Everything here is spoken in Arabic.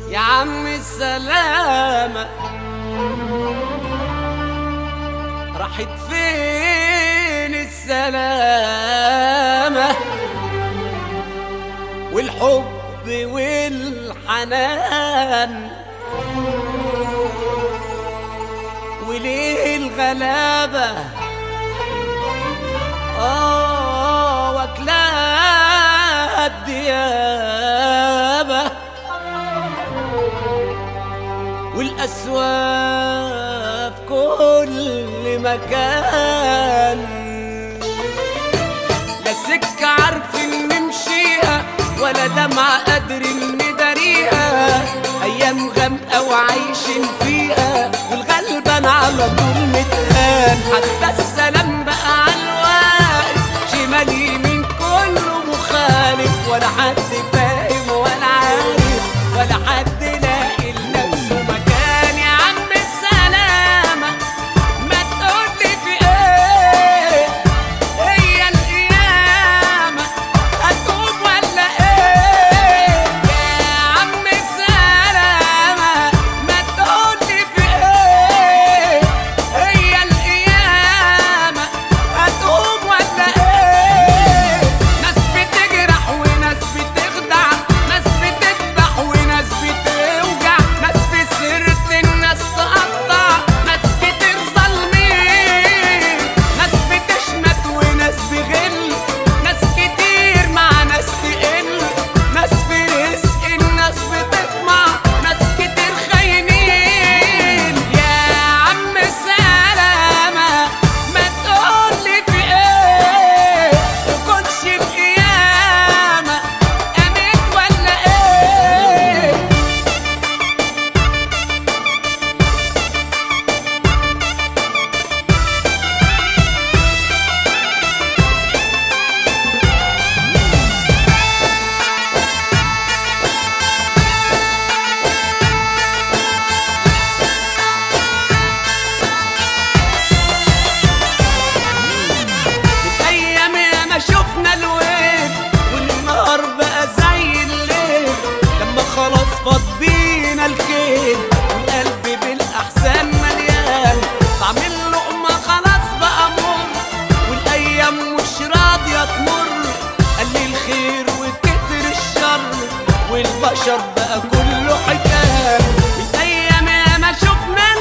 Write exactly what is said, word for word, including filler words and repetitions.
يا عم السلامة راحت فين السلامة والحب والحنان؟ وليه الغلابة آه واكلاها الديابة والأسواق في كل مكان؟ لا سكة عارفين نمشيها ولا دمعة قادرين نداريها، أيام غامقة وعايشين فيها والغلبان على طول متهان. حتى السلام بقى عالواقف شمال يمين كله مخالف، ولا حد فاهم ولا عارف ولا حد لاقي لنفسه مكان. يا عم السلامة ما تقولي في ايه، هي القيامة هتقوم ولا ايه؟ يا عم السلامة ما تقولي في ايه، هي القيامة هتقوم ولا ايه؟ ناس بتجرح وناس بتخدع، ناس بتذبح وناس بتوجع، ناس في سيرة الناس تقطع، ناس كتير ظالمين، ناس بتشمت وناس بغل، ناس كتير مع ناس تقل، ناس في رزق الناس بتطمع، ناس كتير خاينين. يا عم السلامة ما تقولي في ايه، تكونش القيامة قامت ولا ايه؟ الايام ياما شفنا الويل والنهار بقى زي الليل، لما خلاص فاض بينا الكيل والقلب بالاحزان مليان، طعم اللقمه خلاص بقى مر والايام مش راضيه تمر، قل الخير وكتر الشر والبشر بقى كله حكاية. الايام ياما شفنا